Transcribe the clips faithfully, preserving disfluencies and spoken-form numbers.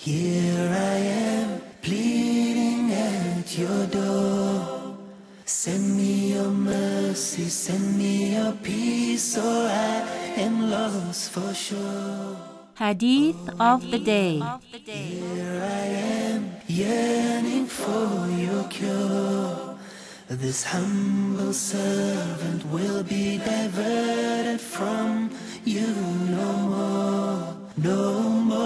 Here I am, pleading at your door. Send me your mercy, send me your peace, or I am lost for sure. Hadith of the Day. Here I am, yearning for your cure. This humble servant will be diverted from you no more, no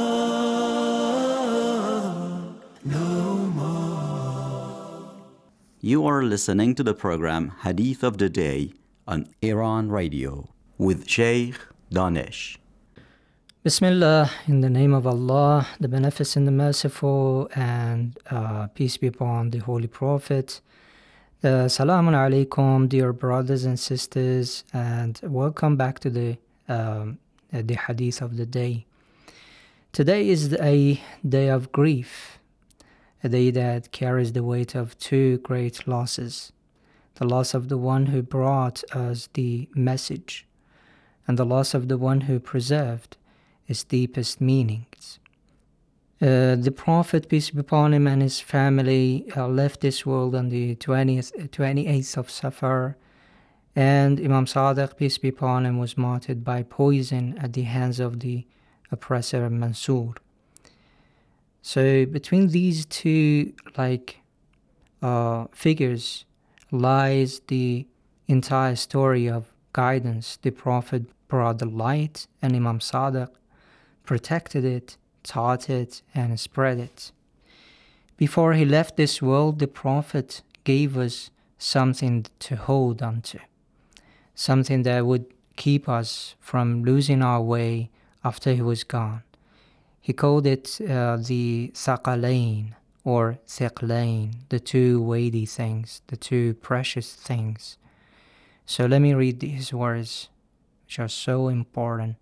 more, no more. You are listening to the program Hadith of the Day on Iran Radio with Sheikh Danish. Bismillah, in the name of Allah, the Beneficent, the Merciful, and uh, peace be upon the Holy Prophet. Uh, Salamun alaikum, dear brothers and sisters, and welcome back to the um, the Hadith of the Day. Today is a day of grief, a day that carries the weight of two great losses: the loss of the one who brought us the message, and the loss of the one who preserved its deepest meanings. Uh, the Prophet, peace be upon him, and his family uh, left this world on the twentieth, twenty-eighth of Safar, and Imam Sadiq, peace be upon him, was martyred by poison at the hands of the oppressor Mansur. So between these two like uh, figures lies the entire story of guidance. The Prophet brought the light, and Imam Sadiq protected it, taught it, and spread it. Before he left this world, the Prophet gave us something to hold on to, something that would keep us from losing our way after he was gone. He called it uh, the Thaqalain, or Thiqlain, the two weighty things, the two precious things. So let me read these words, which are so important.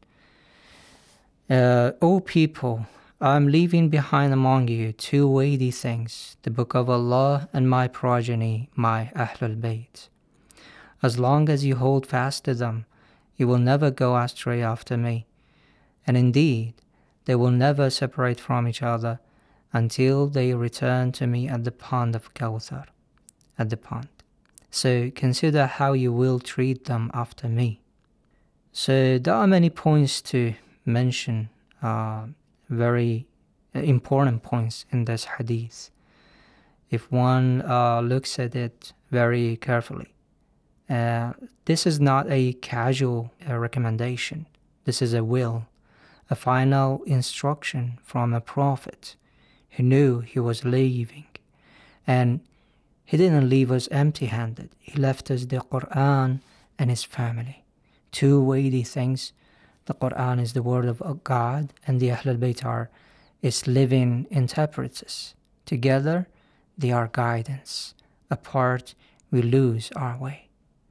Uh, O people, I am leaving behind among you two weighty things, the Book of Allah and my progeny, my Ahlul Bayt. As long as you hold fast to them, you will never go astray after me. And indeed, they will never separate from each other until they return to me at the pond of Kawthar, at the pond. So consider how you will treat them after me. So there are many points to mention, uh, very important points in this hadith, if one uh, looks at it very carefully. Uh, this is not a casual uh, recommendation. This is a will, a final instruction from a prophet who knew he was leaving. And he didn't leave us empty-handed. He left us the Quran and his family. Two weighty things. The Quran is the word of God, and the Ahlul Bayt are its living interpreters. Together, they are guidance. Apart, we lose our way.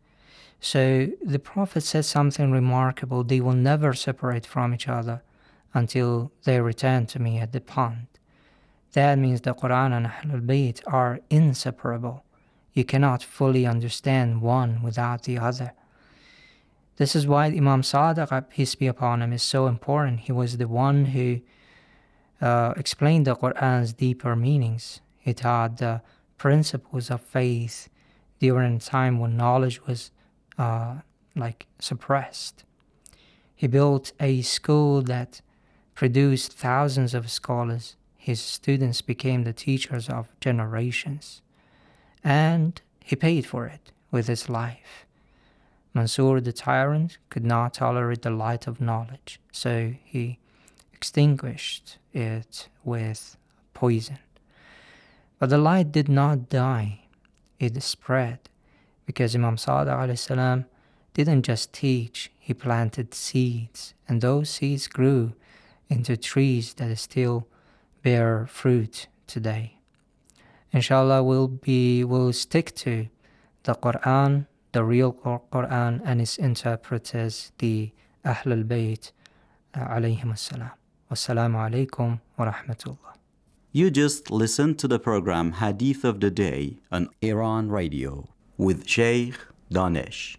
So the Prophet said something remarkable: they will never separate from each other until they return to me at the pond. That means the Quran and Ahlul Bayt are inseparable. You cannot fully understand one without the other. This is why Imam Sadiq, peace be upon him, is so important. He was the one who uh, explained the Quran's deeper meanings. He taught the principles of faith during a time when knowledge was uh, like suppressed. He built a school that produced thousands of scholars. His students became the teachers of generations. And he paid for it with his life. Mansur the tyrant could not tolerate the light of knowledge, so he extinguished it with poison. But the light did not die, it spread, because Imam Sadiq alayhi salam didn't just teach, he planted seeds, and those seeds grew into trees that still bear fruit today. Inshallah, we'll be we'll stick to the Quran, the real Quran, and its interpreters, the Ahlul Bayt alayhim as-salam. Wassalamu alaikum wa rahmatullah. You just listened to the program Hadith of the Day on Iran Radio with Sheikh Danish.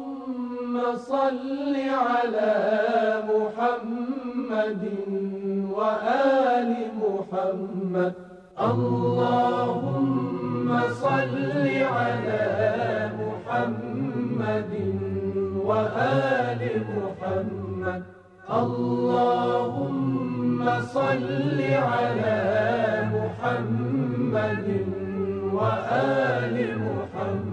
Allahumma salli ala Muhammadin وآل محمد. اللهم صل على محمد وآل محمد. اللهم صل على محمد وآل محمد.